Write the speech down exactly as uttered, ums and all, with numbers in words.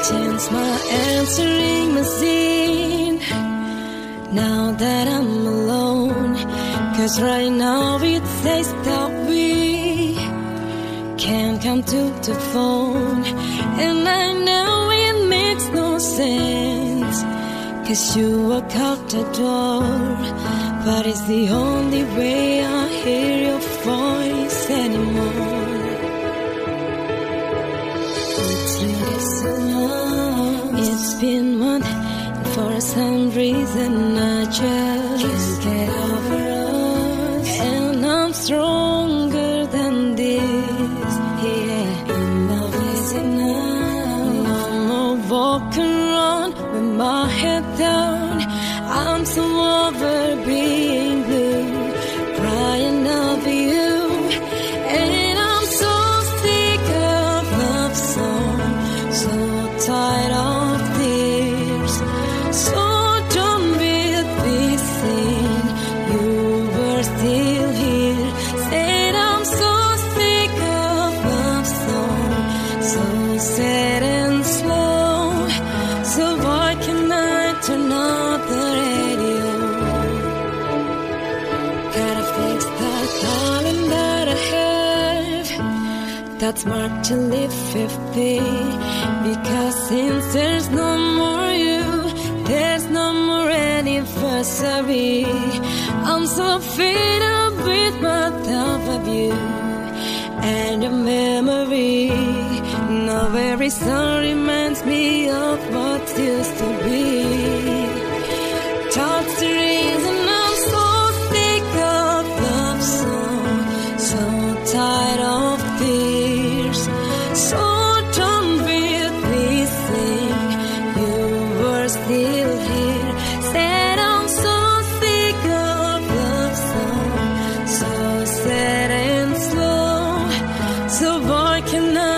Change my answering machine now that I'm alone. Cause right now it says that we can't come to the phone. And I know it makes no sense, cause you walk out the door. But it's the only way I hear your voice anymore. It's been months, and for some reason I just can't get over us. And I'm stronger than this, yeah. And love is enough. No more walking around with my head down. I'm so over being blue, crying over you. And I'm so sick of love songs, so tired of tears. So don't be this thing, you were still here. Said I'm so sick of love songs, so sad and slow. So why can I turn up the radio? Gotta fix that darling that I have, that's marked to live fifty. Because since there's no more you, there's no more anniversary. I'm so fed up with my thought of you and your memory. Now every song reminds me of what used to be. That's the reason I'm so sick of love songs, so tired of tears. So don't be this thing, you were still here. Said I'm so sick of love songs, so sad and slow. So why can I